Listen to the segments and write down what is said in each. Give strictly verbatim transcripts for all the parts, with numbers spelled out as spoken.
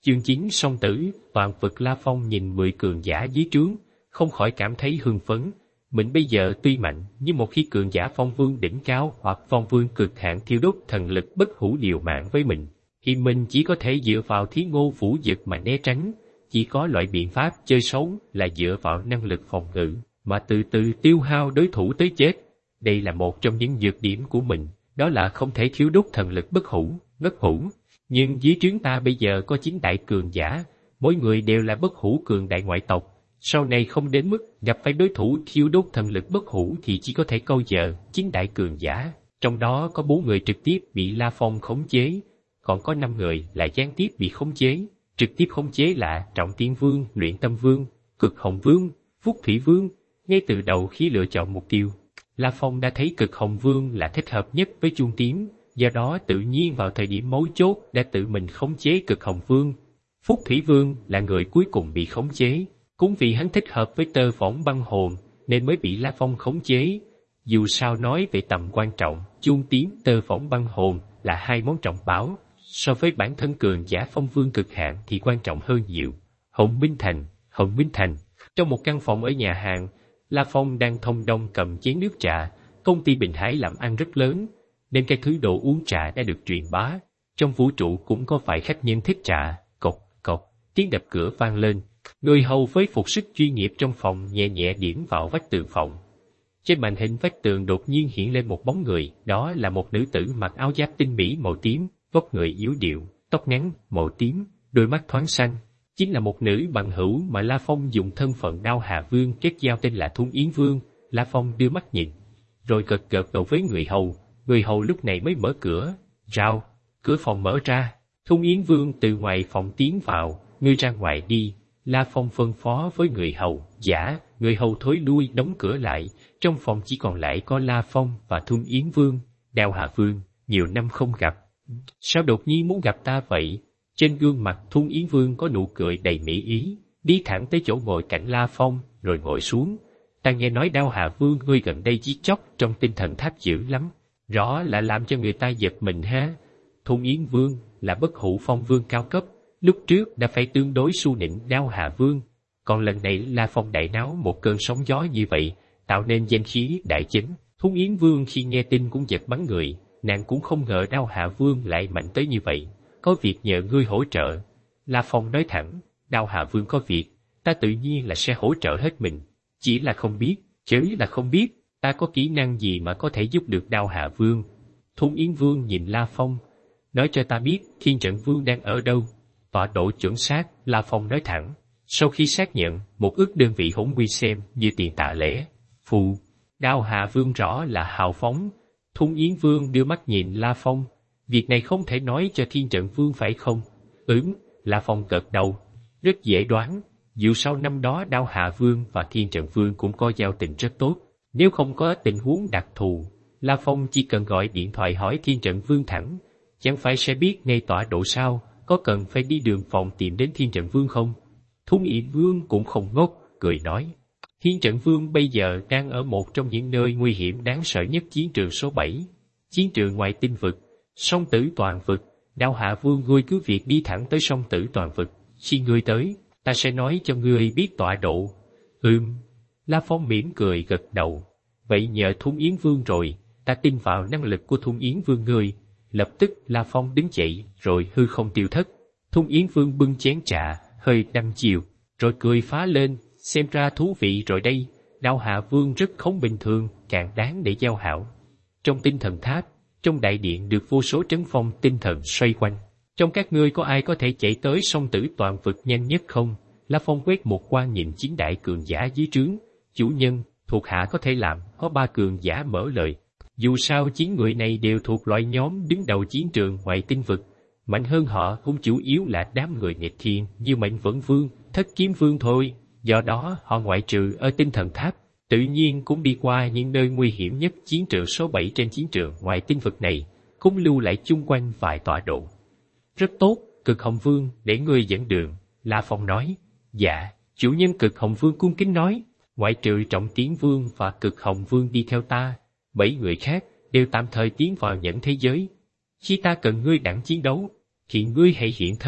Chương chín song tử, toàn vực. La Phong nhìn mười cường giả dưới trướng, không khỏi cảm thấy hưng phấn. Mình bây giờ tuy mạnh, nhưng một khi cường giả phong vương đỉnh cao hoặc phong vương cực hạn thiêu đốt thần lực bất hủ liều mạng với mình, thì mình chỉ có thể dựa vào Thiên Ngô Vũ Dực mà né tránh. Chỉ có loại biện pháp chơi xấu là dựa vào năng lực phòng ngự, mà từ từ tiêu hao đối thủ tới chết. Đây là một trong những nhược điểm của mình, đó là không thể thiếu đốt thần lực bất hủ, bất hủ. Nhưng dưới trướng ta bây giờ có chín đại cường giả, mỗi người đều là bất hủ cường đại ngoại tộc. Sau này không đến mức gặp phải đối thủ thiêu đốt thần lực bất hủ thì chỉ có thể câu giờ chín đại cường giả. Trong đó có bốn người trực tiếp bị La Phong khống chế, còn có năm người là gián tiếp bị khống chế. Trực tiếp khống chế là Trọng Tiên Vương, Luyện Tâm Vương, Cực Hồng Vương, Phúc Thủy Vương. Ngay từ đầu khi lựa chọn mục tiêu, La Phong đã thấy Cực Hồng Vương là thích hợp nhất với Chuông Tím, do đó tự nhiên vào thời điểm mấu chốt đã tự mình khống chế Cực Hồng Vương. Phúc Thủy Vương là người cuối cùng bị khống chế, cũng vì hắn thích hợp với tơ võng băng hồn nên mới bị La Phong khống chế. Dù sao nói về tầm quan trọng, Chuông Tím, tơ võng băng hồn là hai món trọng bảo, so với bản thân cường giả phong vương cực hạn thì quan trọng hơn nhiều. Hồng Minh Thành, Hồng Minh Thành. Trong một căn phòng ở nhà hàng, La Phong đang thông dong cầm chén nước trà. Công ty Bình Hải làm ăn rất lớn, nên cái thứ đồ uống trà đã được truyền bá. Trong vũ trụ cũng có vài khách nhân thích trà. Cộc, cộc, tiếng đập cửa vang lên. Người hầu với phục sức chuyên nghiệp trong phòng nhẹ nhẹ điểm vào vách tường phòng. Trên màn hình vách tường đột nhiên hiện lên một bóng người, đó là một nữ tử mặc áo giáp tinh mỹ màu tím, vóc người yếu điệu, tóc ngắn, màu tím, đôi mắt thoáng xanh. Chính là một nữ bằng hữu mà La Phong dùng thân phận Đao Hà Vương kết giao, tên là Thung Yến Vương. La Phong đưa mắt nhìn, rồi gật gật đầu với người hầu. Người hầu lúc này mới mở cửa. Rào, cửa phòng mở ra. Thung Yến Vương từ ngoài phòng tiến vào. Ngươi ra ngoài đi. La Phong phân phó với người hầu. Dạ. Người hầu thối lui đóng cửa lại. Trong phòng chỉ còn lại có La Phong và Thung Yến Vương. Đao Hà Vương, nhiều năm không gặp, sao đột nhiên muốn gặp ta vậy? Trên gương mặt Thung Yến Vương có nụ cười đầy mỹ ý, đi thẳng tới chỗ ngồi cạnh La Phong, rồi ngồi xuống. Ta nghe nói Đao Hà Vương ngươi gần đây giết chóc trong tinh thần tháp dữ lắm, rõ là làm cho người ta giật mình ha. Thung Yến Vương là bất hủ phong vương cao cấp, lúc trước đã phải tương đối su nịnh Đao Hà Vương, còn lần này La Phong đại náo một cơn sóng gió như vậy, tạo nên danh khí đại chấn. Thung Yến Vương khi nghe tin cũng giật bắn người. Nàng cũng không ngờ Đao Hà Vương lại mạnh tới như vậy. Có việc nhờ ngươi hỗ trợ. La Phong nói thẳng, Đao Hà Vương có việc, ta tự nhiên là sẽ hỗ trợ hết mình. Chỉ là không biết, chớ là không biết, ta có kỹ năng gì mà có thể giúp được Đao Hà Vương. Thung Yến Vương nhìn La Phong, nói cho ta biết Thiên Trận Vương đang ở đâu. Tọa độ chuẩn xác, La Phong nói thẳng. Sau khi xác nhận, một ước đơn vị hỗn quy xem như tiền tạ lễ. Phù, Đao Hà Vương rõ là hào phóng. Thung Yến Vương đưa mắt nhìn La Phong. Việc này không thể nói cho Thiên Trận Vương phải không? Ừm, La Phong gật đầu. Rất dễ đoán, dù sao năm đó Đao Hà Vương và Thiên Trận Vương cũng có giao tình rất tốt. Nếu không có tình huống đặc thù, La Phong chỉ cần gọi điện thoại hỏi Thiên Trận Vương thẳng, chẳng phải sẽ biết ngay tọa độ sao, có cần phải đi đường vòng tìm đến Thiên Trận Vương không? Thung Yến Vương cũng không ngốc, cười nói. Thiên Trận Vương bây giờ đang ở một trong những nơi nguy hiểm đáng sợ nhất chiến trường số bảy, chiến trường ngoài tinh vực, song tử toàn vực. Đao Hạ Vương ngươi cứ việc đi thẳng tới song tử toàn vực, khi ngươi tới, ta sẽ nói cho ngươi biết tọa độ. Ừm, La Phong mỉm cười gật đầu. Vậy nhờ Thung Yến Vương rồi, ta tin vào năng lực của Thung Yến Vương ngươi. Lập tức La Phong đứng dậy, rồi hư không tiêu thất. Thung Yến Vương bưng chén trà, hơi đăm chiều, rồi cười phá lên. Xem ra thú vị rồi đây, Đao Hạ Vương rất không bình thường, càng đáng để giao hảo. Trong tinh thần tháp, trong đại điện được vô số trấn phong tinh thần xoay quanh. Trong các ngươi có ai có thể chạy tới song tử toàn vực nhanh nhất không? La Phong quét một qua nhìn chiến đại cường giả dưới trướng. Chủ nhân, thuộc hạ có thể làm, có ba cường giả mở lời. Dù sao chín người này đều thuộc loại nhóm đứng đầu chiến trường ngoài tinh vực. Mạnh hơn họ cũng chủ yếu là đám người nghịch thiên như Mệnh Vẫn Vương, Thất Kiếm Vương thôi. Do đó họ ngoại trừ ở tinh thần tháp, tự nhiên cũng đi qua những nơi nguy hiểm nhất chiến trường số bảy trên chiến trường ngoài tinh vực này, cũng lưu lại chung quanh vài tọa độ. Rất tốt, Cực Hồng Vương, để ngươi dẫn đường, La Phong nói. Dạ, chủ nhân. Cực Hồng Vương cung kính nói, ngoại trừ Trọng Tiến Vương và Cực Hồng Vương đi theo ta, bảy người khác đều tạm thời tiến vào nhẫn thế giới. Khi ta cần ngươi đẳng chiến đấu, thì ngươi hãy hiện thân,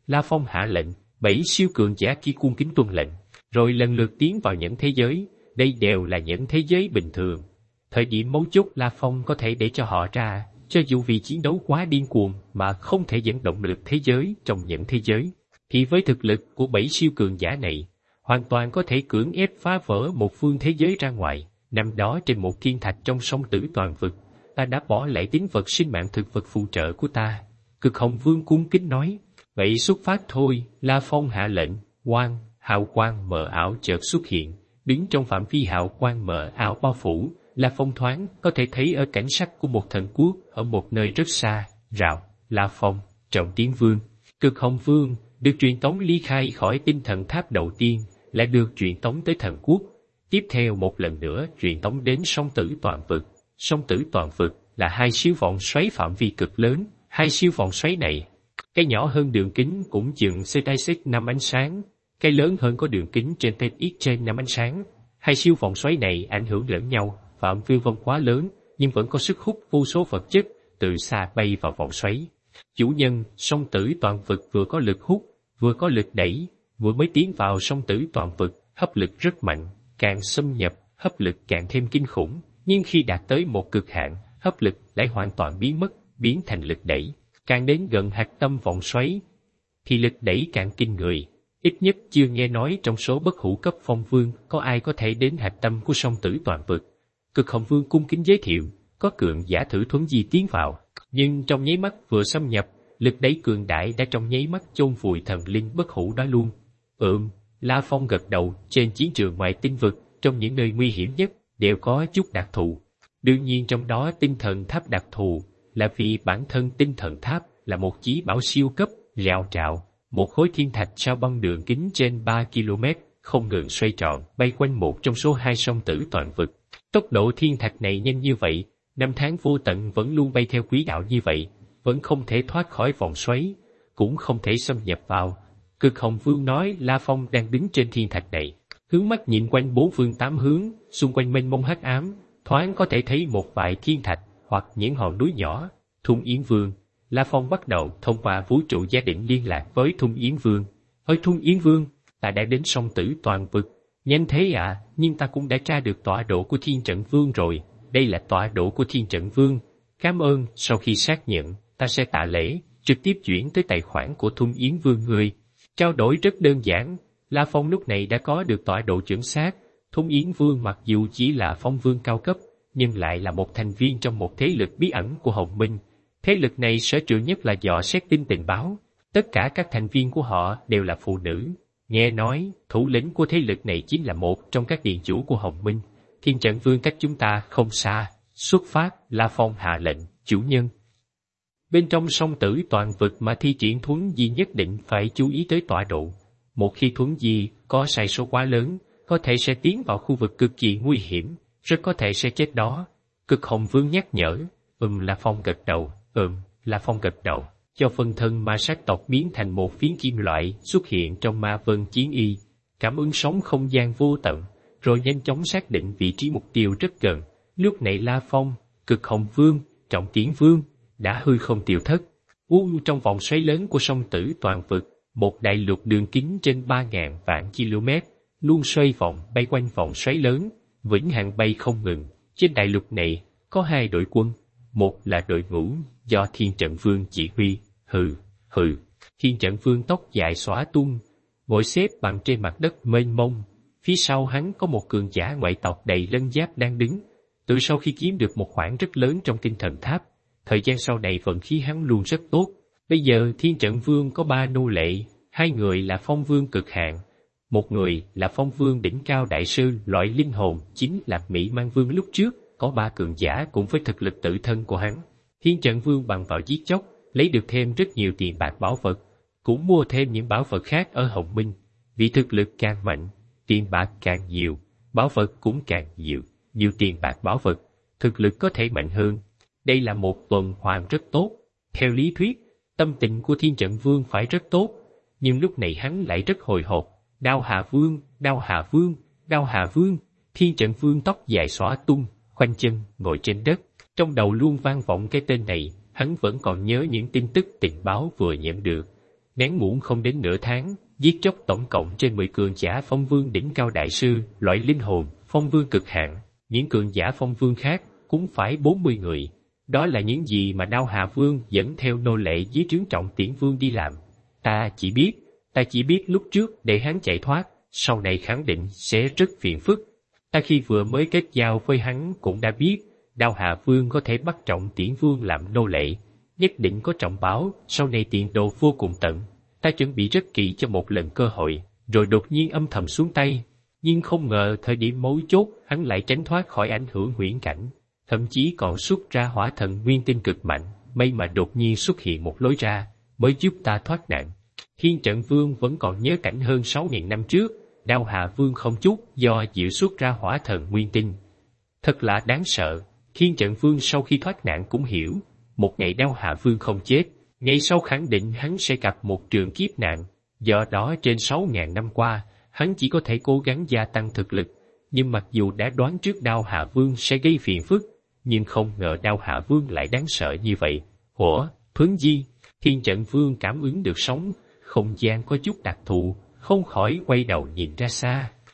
La Phong hạ lệnh, bảy siêu cường giả kia cung kính tuân lệnh, rồi lần lượt tiến vào những thế giới, đây đều là những thế giới bình thường. Thời điểm mấu chốt La Phong có thể để cho họ ra, cho dù vì chiến đấu quá điên cuồng mà không thể dẫn động lực thế giới trong những thế giới, thì với thực lực của bảy siêu cường giả này, hoàn toàn có thể cưỡng ép phá vỡ một phương thế giới ra ngoài. Năm đó trên một thiên thạch trong sông Tử Toàn Vực, ta đã bỏ lại tín vật sinh mạng thực vật phụ trợ của ta. Cực Hồng Vương cung kính nói, vậy xuất phát thôi. La Phong hạ lệnh, quang, hào quang mờ ảo chợt xuất hiện, đứng trong phạm vi hào quang mờ ảo bao phủ. La Phong thoáng có thể thấy ở cảnh sắc của một thần quốc ở một nơi rất xa. Rào, La Phong, Trọng Tiến Vương, Cực Hồng Vương được truyền tống ly khai khỏi tinh thần tháp đầu tiên, lại được truyền tống tới thần quốc. Tiếp theo một lần nữa truyền tống đến sông Tử Toàn Vực. Sông Tử Toàn Vực là hai siêu vòng xoáy phạm vi cực lớn. Hai siêu vòng xoáy này, cái nhỏ hơn đường kính cũng chừng xê tê ích năm ánh sáng, cái lớn hơn có đường kính trên tê ích trên năm ánh sáng. Hai siêu vòng xoáy này ảnh hưởng lẫn nhau, phạm vi vòng quá lớn, nhưng vẫn có sức hút vô số vật chất từ xa bay vào vòng xoáy. Chủ nhân sông Tử Toàn Vực vừa có lực hút, vừa có lực đẩy, vừa mới tiến vào sông Tử Toàn Vực, hấp lực rất mạnh, càng xâm nhập, hấp lực càng thêm kinh khủng, nhưng khi đạt tới một cực hạn, hấp lực lại hoàn toàn biến mất, biến thành lực đẩy. Càng đến gần hạch tâm vòng xoáy, thì lực đẩy càng kinh người. Ít nhất chưa nghe nói trong số bất hủ cấp phong vương có ai có thể đến hạch tâm của sông Tử Toàn Vực. Cực Hồng Vương cung kính giới thiệu, có cường giả thử thuấn di tiến vào, nhưng trong nháy mắt vừa xâm nhập, lực đẩy cường đại đã trong nháy mắt chôn vùi thần linh bất hủ đó luôn. Ừm, La Phong gật đầu. Trên chiến trường ngoài tinh vực, trong những nơi nguy hiểm nhất, đều có chút đặc thù. Đương nhiên trong đó tinh thần tháp đặc thù, là vì bản thân tinh thần tháp là một chí bảo siêu cấp, rào trạo, một khối thiên thạch sao băng đường kính trên ba ki lô mét, không ngừng xoay tròn, bay quanh một trong số hai sông Tử Toàn Vực. Tốc độ thiên thạch này nhanh như vậy, năm tháng vô tận vẫn luôn bay theo quỹ đạo như vậy, vẫn không thể thoát khỏi vòng xoáy, cũng không thể xâm nhập vào. Cực Hồng Vương nói. La Phong đang đứng trên thiên thạch này, hướng mắt nhìn quanh bốn phương tám hướng, xung quanh mênh mông hắc ám, thoáng có thể thấy một vài thiên thạch hoặc những hòn núi nhỏ. Thung Yến Vương. La Phong bắt đầu thông qua vũ trụ gia định liên lạc với Thung Yến Vương. Ơi Thung Yến Vương, ta đã đến sông Tử Toàn Vực. Nhanh thế à, nhưng ta cũng đã tra được tọa độ của Thiên Trận Vương rồi. Đây là tọa độ của Thiên Trận Vương. Cảm ơn. Sau khi xác nhận, ta sẽ tạ lễ, trực tiếp chuyển tới tài khoản của Thung Yến Vương người. Trao đổi rất đơn giản. La Phong lúc này đã có được tọa độ chuẩn xác. Thung Yến Vương mặc dù chỉ là phong vương cao cấp, nhưng lại là một thành viên trong một thế lực bí ẩn của Hồng Minh. Thế lực này sở trường nhất là dò xét tin tình báo. Tất cả các thành viên của họ đều là phụ nữ. Nghe nói, thủ lĩnh của thế lực này chính là một trong các điện chủ của Hồng Minh. Thiên Trận Vương cách chúng ta không xa. Xuất phát. La Phong hạ lệnh, chủ nhân. Bên trong sông Tử Toàn Vực mà thi triển thuấn di nhất định phải chú ý tới tọa độ. Một khi thuấn di có sai số quá lớn, có thể sẽ tiến vào khu vực cực kỳ nguy hiểm, rất có thể sẽ chết đó. Cực Hồng Vương nhắc nhở. Ừm. La Phong gật đầu. Ừm. La Phong gật đầu. Cho phân thân ma sát tộc biến thành một phiến kim loại xuất hiện trong ma vân chiến y, cảm ứng sóng không gian vô tận, rồi nhanh chóng xác định vị trí mục tiêu rất gần. Lúc này La Phong, Cực Hồng Vương, Trọng Tiến Vương đã hư không tiêu thất. U trong vòng xoáy lớn của sông Tử Toàn Vực, một đại lục đường kính trên ba ngàn vạn km, luôn xoay vòng bay quanh vòng xoáy lớn, vĩnh hằng bay không ngừng. Trên đại lục này có hai đội quân, một là đội ngũ do Thiên Trận Vương chỉ huy. Hừ, hừ. Thiên Trận Vương tóc dài xõa tung, ngồi xếp bằng trên mặt đất mênh mông. Phía sau hắn có một cường giả ngoại tộc đầy lân giáp đang đứng. Từ sau khi kiếm được một khoản rất lớn trong tinh thần tháp, thời gian sau này vận khí hắn luôn rất tốt. Bây giờ Thiên Trận Vương có ba nô lệ, hai người là phong vương cực hạn, một người là phong vương đỉnh cao đại sư loại linh hồn, chính là Mỹ Mang Vương lúc trước. Có ba cường giả cùng với thực lực tự thân của hắn. Thiên Trận Vương bằng vào giết chóc, lấy được thêm rất nhiều tiền bạc bảo vật, cũng mua thêm những bảo vật khác ở Hồng Minh. Vì thực lực càng mạnh, tiền bạc càng nhiều, bảo vật cũng càng nhiều. Nhiều tiền bạc bảo vật, thực lực có thể mạnh hơn. Đây là một tuần hoàn rất tốt. Theo lý thuyết, tâm tình của Thiên Trận Vương phải rất tốt, nhưng lúc này hắn lại rất hồi hộp. Đao Hà Vương, Đao Hà Vương, Đao Hà Vương. Thiên Trận Vương tóc dài xõa tung, khoanh chân, ngồi trên đất. Trong đầu luôn vang vọng cái tên này, hắn vẫn còn nhớ những tin tức tình báo vừa nhận được. ngắn ngủn không đến nửa tháng, giết chóc tổng cộng trên mười cường giả phong vương đỉnh cao đại sư, loại linh hồn, phong vương cực hạn. Những cường giả phong vương khác cũng phải bốn mươi người. Đó là những gì mà Đao Hà Vương dẫn theo nô lệ dưới trướng Trọng Tiễn Vương đi làm. Ta chỉ biết, ta chỉ biết lúc trước để hắn chạy thoát, sau này khẳng định sẽ rất phiền phức. Ta khi vừa mới kết giao với hắn cũng đã biết, Đao Hà Vương có thể bắt Trọng Tiễn Vương làm nô lệ, nhất định có trọng báo, sau này tiền đồ vô cùng tận. Ta chuẩn bị rất kỹ cho một lần cơ hội, rồi đột nhiên âm thầm xuống tay. Nhưng không ngờ thời điểm mấu chốt hắn lại tránh thoát khỏi ảnh hưởng huyễn cảnh, thậm chí còn xuất ra hỏa thần nguyên tinh cực mạnh, may mà đột nhiên xuất hiện một lối ra, mới giúp ta thoát nạn. Thiên Trận Vương vẫn còn nhớ cảnh hơn sáu nghìn năm trước, Đao Hà Vương không chút do dự xuất ra hỏa thần nguyên tinh. Thật là đáng sợ, Thiên Trận Vương sau khi thoát nạn cũng hiểu, một ngày Đao Hà Vương không chết, ngày sau khẳng định hắn sẽ gặp một trường kiếp nạn, do đó trên sáu nghìn năm qua, hắn chỉ có thể cố gắng gia tăng thực lực, nhưng mặc dù đã đoán trước Đao Hà Vương sẽ gây phiền phức, nhưng không ngờ Đao Hà Vương lại đáng sợ như vậy. Hủa, Thuấn Di, Thiên Trận Vương cảm ứng được sóng không gian có chút đặc thù, không khỏi quay đầu nhìn ra xa.